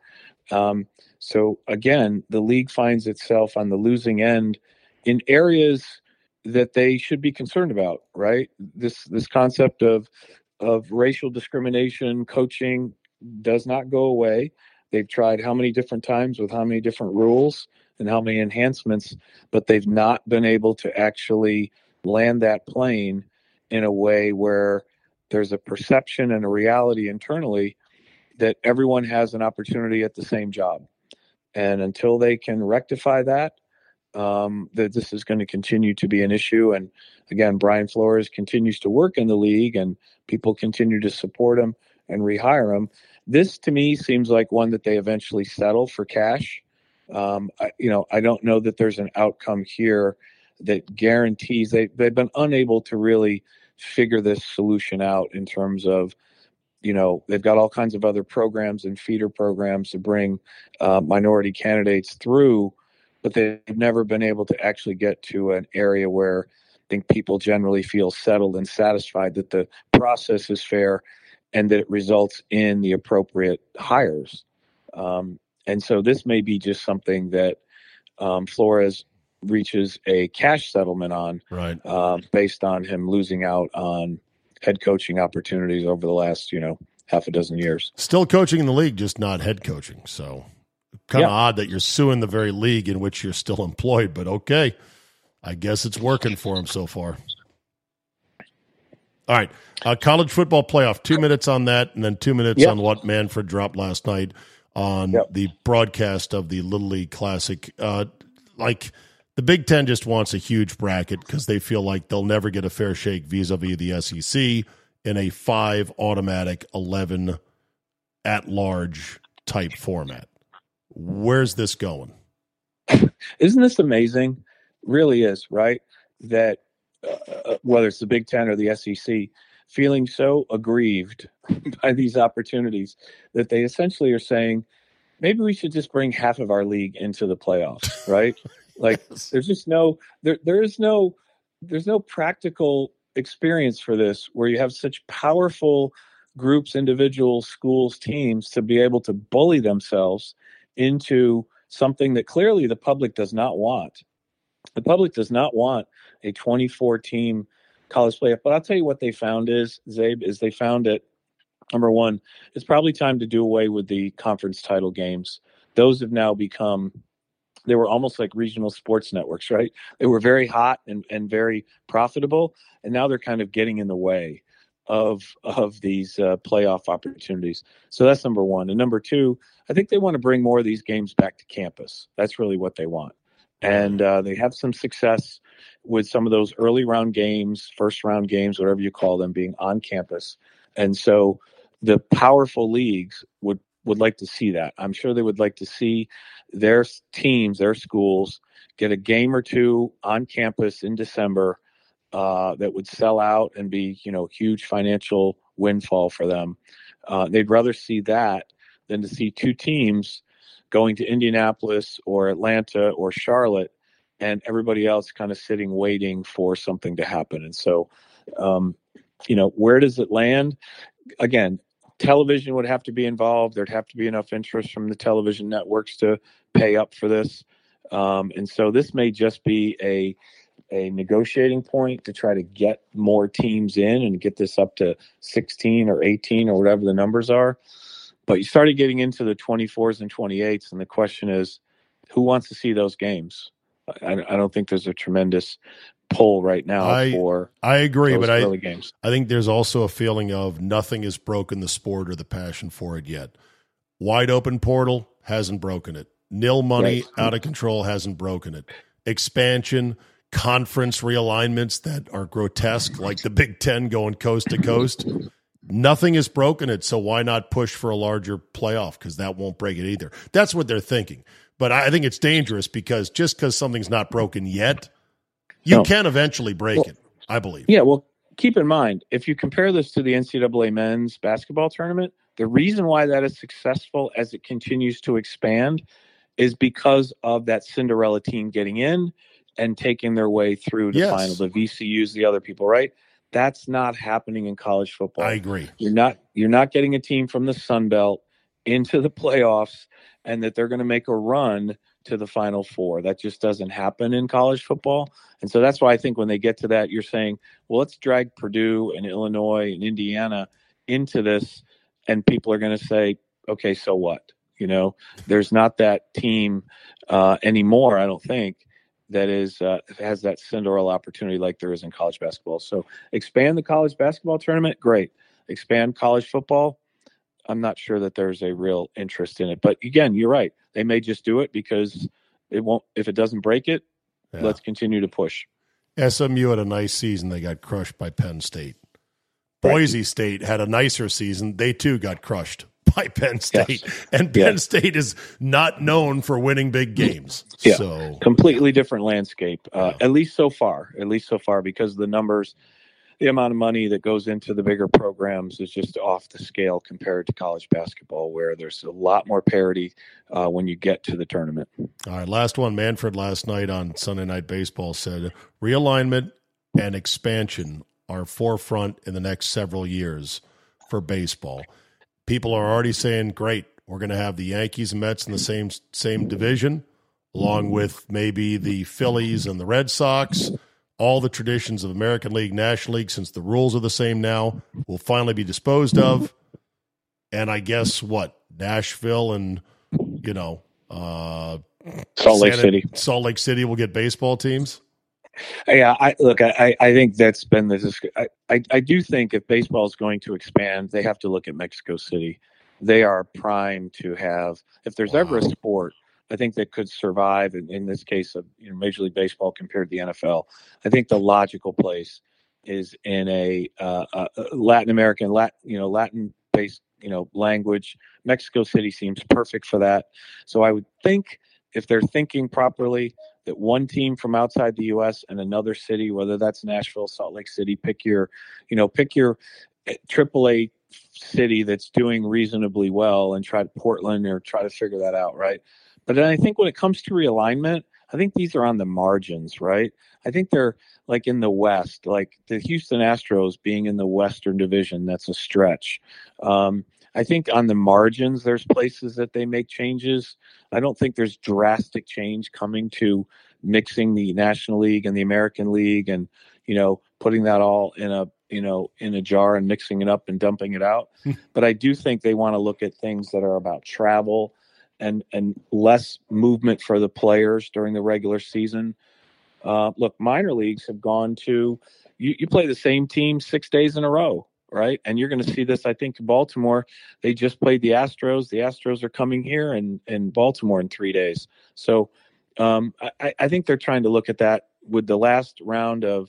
So again, the league finds itself on the losing end in areas that they should be concerned about, right? This concept of racial discrimination, coaching, does not go away. They've tried how many different times with how many different rules and how many enhancements, but they've not been able to actually land that plane in a way where there's a perception and a reality internally that everyone has an opportunity at the same job. And until they can rectify that this is going to continue to be an issue. And again, Brian Flores continues to work in the league, and people continue to support him and rehire him. This, to me, seems like one that they eventually settle for cash. I don't know that there's an outcome here that guarantees. They've been unable to really figure this solution out in terms of, they've got all kinds of other programs and feeder programs to bring minority candidates through, but they've never been able to actually get to an area where I think people generally feel settled and satisfied that the process is fair and that it results in the appropriate hires. And so this may be just something that Flores reaches a cash settlement on, right? Based on him losing out on head coaching opportunities over the last, half a dozen years. Still coaching in the league, just not head coaching. So kind of odd that you're suing the very league in which you're still employed, but okay. I guess it's working for him so far. All right. College football playoff, 2 minutes on that, and then 2 minutes Yep. on what Manfred dropped last night on the broadcast of the Little League Classic. Like, the Big Ten just wants a huge bracket because they feel like they'll never get a fair shake vis-a-vis the SEC in a 5 automatic, 11 at-large type format. Where's this going? Isn't this amazing? Really is, right? That whether it's the Big Ten or the SEC, feeling so aggrieved by these opportunities that they essentially are saying, maybe we should just bring half of our league into the playoffs, right? Like, there's just there's no practical experience for this where you have such powerful groups, individuals, schools, teams to be able to bully themselves into something that clearly the public does not want. The public does not want a 24-team college playoff. But I'll tell you what they found is, Zabe, is they found that, number one, it's probably time to do away with the conference title games. Those have now become, they were almost like regional sports networks, right? They were very hot and very profitable, and now they're kind of getting in the way of these playoff opportunities. So that's number one. And number two, I think they want to bring more of these games back to campus. That's really what they want. And they have some success with some of those early round games, first round games, whatever you call them, being on campus. And so the powerful leagues would like to see that. I'm sure they would like to see their teams, their schools, get a game or two on campus in December that would sell out and be, huge financial windfall for them. They'd rather see that than to see two teams going to Indianapolis or Atlanta or Charlotte and everybody else kind of sitting, waiting for something to happen. And so, where does it land? Again, television would have to be involved. There'd have to be enough interest from the television networks to pay up for this. And so this may just be a negotiating point to try to get more teams in and get this up to 16 or 18 or whatever the numbers are. But you started getting into the 24s and 28s, and the question is, who wants to see those games? I don't think there's a tremendous pull right now for I agree, those but early games. I think there's also a feeling of nothing has broken the sport or the passion for it yet. Wide open portal hasn't broken it. Nil money, out of control hasn't broken it. Expansion, conference realignments that are grotesque, like the Big Ten going coast to coast. Nothing has broken it, so why not push for a larger playoff? Because that won't break it either. That's what they're thinking. But I think it's dangerous because just because something's not broken yet, you can eventually break it, I believe. Yeah, well, keep in mind, if you compare this to the NCAA men's basketball tournament, the reason why that is successful as it continues to expand is because of that Cinderella team getting in and taking their way through the final, the VCUs, the other people, right? That's not happening in college football. I agree. You're not getting a team from the Sun Belt into the playoffs and that they're going to make a run to the Final Four. That just doesn't happen in college football. And so that's why I think when they get to that, you're saying, well, let's drag Purdue and Illinois and Indiana into this. And people are going to say, okay, so what? There's not that team anymore, I don't think, that has that Cinderella opportunity like there is in college basketball. So expand the college basketball tournament, great. Expand college football, I'm not sure that there's a real interest in it. But again, you're right. They may just do it because it won't. If it doesn't break it, let's continue to push. SMU had a nice season. They got crushed by Penn State. Boise State had a nicer season. They too got crushed by Penn State. Yes. And Penn State is not known for winning big games. Yeah. So completely different landscape, at least so far, because the numbers, the amount of money that goes into the bigger programs is just off the scale compared to college basketball, where there's a lot more parity when you get to the tournament. All right, last one. Manfred last night on Sunday Night Baseball said realignment and expansion are forefront in the next several years for baseball. People are already saying, great, we're going to have the Yankees and Mets in the same division, along with maybe the Phillies and the Red Sox. All the traditions of American League, National League, since the rules are the same now, will finally be disposed of. And I guess Nashville and, Salt Lake City will get baseball teams. Yeah, I think that's been I do think if baseball is going to expand, they have to look at Mexico City. They are primed to have, if there's ever a sport, I think that could survive in this case of Major League Baseball compared to the NFL. I think the logical place is in a Latin American, Latin-based, language. Mexico City seems perfect for that. So I would think if they're thinking properly, that one team from outside the U.S. and another city, whether that's Nashville, Salt Lake City, pick your AAA city that's doing reasonably well, and try Portland or try to figure that out, right? But then I think when it comes to realignment, I think these are on the margins, right? I think they're like in the West, like the Houston Astros being in the Western Division. That's a stretch. I think on the margins, there's places that they make changes. I don't think there's drastic change coming to mixing the National League and the American League and, putting that all in a jar and mixing it up and dumping it out. But I do think they want to look at things that are about travel and less movement for the players during the regular season. Look, minor leagues have gone to, you play the same team 6 days in a row, right? And you're going to see this, I think, in Baltimore. They just played the Astros. The Astros are coming here in Baltimore in 3 days. So I think they're trying to look at that with the last round of,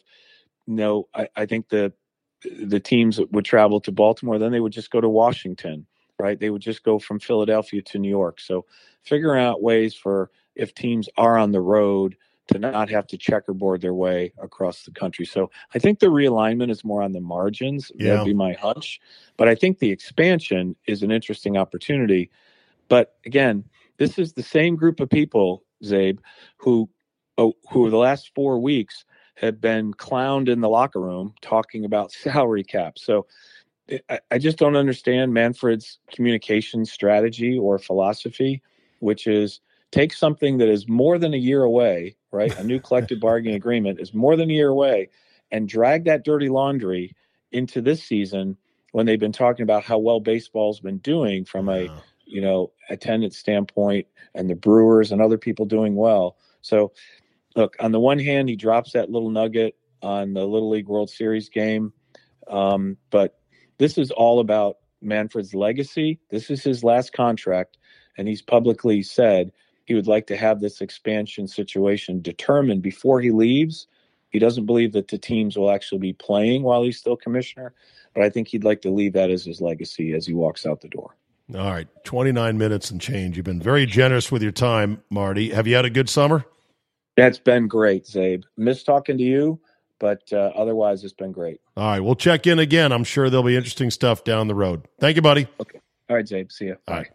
I think the teams that would travel to Baltimore, then they would just go to Washington, right? They would just go from Philadelphia to New York. So figuring out ways for, if teams are on the road, to not have to checkerboard their way across the country. So I think the realignment is more on the margins. Yeah. That'd be my hunch. But I think the expansion is an interesting opportunity. But again, this is the same group of people, Zabe, who the last 4 weeks have been clowned in the locker room talking about salary cap. So I just don't understand Manfred's communication strategy or philosophy, which is take something that is more than a year away, right? A new collective bargaining agreement is more than a year away, and drag that dirty laundry into this season when they've been talking about how well baseball's been doing from a, attendance standpoint, and the Brewers and other people doing well. So look, on the one hand, he drops that little nugget on the Little League World Series game. But this is all about Manfred's legacy. This is his last contract. And he's publicly said he would like to have this expansion situation determined before he leaves. He doesn't believe that the teams will actually be playing while he's still commissioner, but I think he'd like to leave that as his legacy as he walks out the door. All right, 29 minutes and change. You've been very generous with your time, Marty. Have you had a good summer? That's been great, Zabe. Miss talking to you, but otherwise it's been great. All right, we'll check in again. I'm sure there'll be interesting stuff down the road. Thank you, buddy. Okay. All right, Zabe. See you. Bye.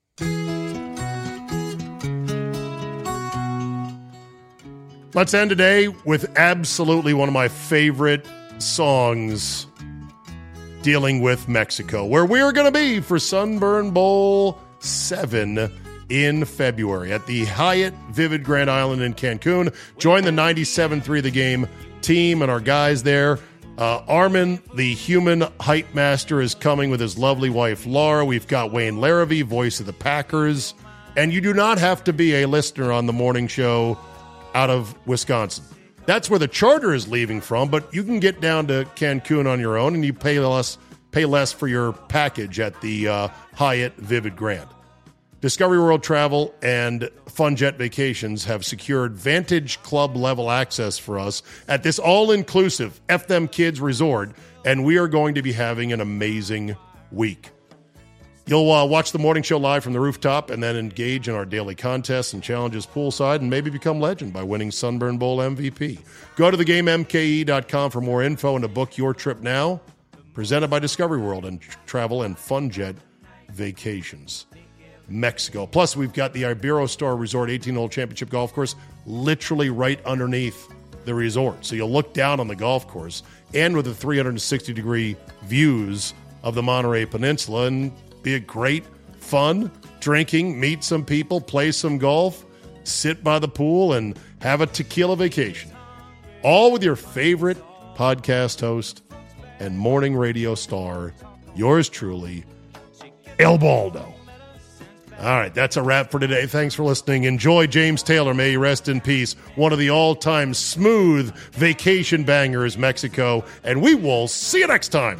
Let's end today with absolutely one of my favorite songs dealing with Mexico, where we're going to be for Sunburn Bowl 7 in February at the Hyatt Vivid Grand Island in Cancun. Join the 97.3 The Game team and our guys there. Armin, the human hype master, is coming with his lovely wife, Laura. We've got Wayne Larrivee, voice of the Packers. And you do not have to be a listener on the morning show out of Wisconsin. That's where the charter is leaving from, but you can get down to Cancun on your own, and you pay less for your package at the Hyatt Vivid Grand. Discovery World Travel and FunJet Vacations have secured Vantage Club level access for us at this all-inclusive F Them Kids resort, and we are going to be having an amazing week. You'll watch the morning show live from the rooftop and then engage in our daily contests and challenges poolside and maybe become legend by winning Sunburn Bowl MVP. Go to thegamemke.com for more info and to book your trip now. Presented by Discovery World and Travel and FunJet Vacations. Mexico. Plus, we've got the Iberostar Resort 18-hole championship golf course literally right underneath the resort. So you'll look down on the golf course and with the 360-degree views of the Monterey Peninsula and be a great, fun, drinking, meet some people, play some golf, sit by the pool, and have a tequila vacation. All with your favorite podcast host and morning radio star, yours truly, El Baldo. All right, that's a wrap for today. Thanks for listening. Enjoy James Taylor. May he rest in peace. One of the all-time smooth vacation bangers, Mexico. And we will see you next time.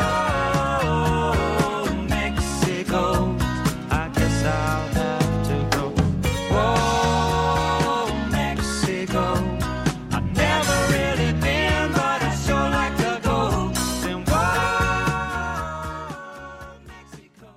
Oh, Mexico, I guess I'll have to go. Oh, Mexico, I've never really been, but I sure like to go. Then whoa, Mexico.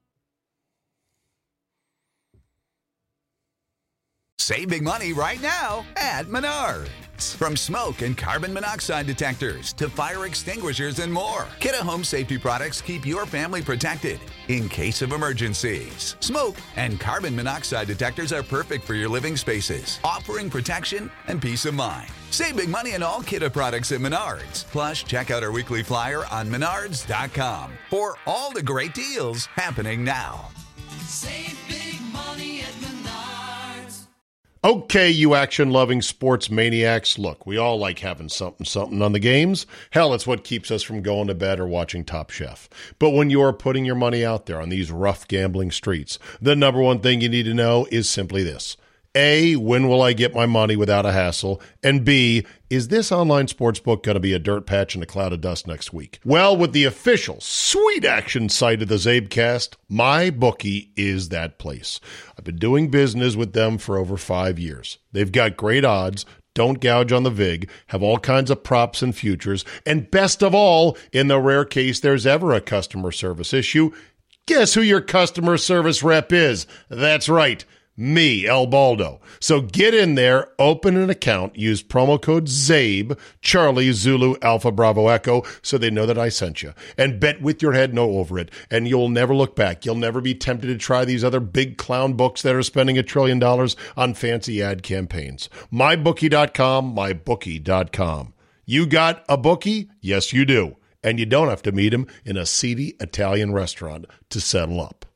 Save big money right now at Menards. From smoke and carbon monoxide detectors to fire extinguishers and more, Kidde Home Safety products keep your family protected in case of emergencies. Smoke and carbon monoxide detectors are perfect for your living spaces, offering protection and peace of mind. Save big money on all Kidde products at Menards. Plus, check out our weekly flyer on menards.com for all the great deals happening now. Save big money at Menards. Okay, you action-loving sports maniacs, look, we all like having something on the games. Hell, it's what keeps us from going to bed or watching Top Chef. But when you're putting your money out there on these rough gambling streets, the number one thing you need to know is simply this. A, when will I get my money without a hassle? And B, is this online sportsbook going to be a dirt patch and a cloud of dust next week? Well, with the official sweet action site of the Zabecast, MyBookie is that place. I've been doing business with them for over 5 years. They've got great odds, don't gouge on the vig, have all kinds of props and futures, and best of all, in the rare case there's ever a customer service issue, guess who your customer service rep is? That's right. Me, El Baldo. So get in there, open an account, use promo code ZABE, Charlie, Zulu, Alpha, Bravo, Echo, so they know that I sent you. And bet with your head no over it, and you'll never look back. You'll never be tempted to try these other big clown books that are spending $1 trillion on fancy ad campaigns. MyBookie.com, MyBookie.com. You got a bookie? Yes, you do. And you don't have to meet him in a seedy Italian restaurant to settle up.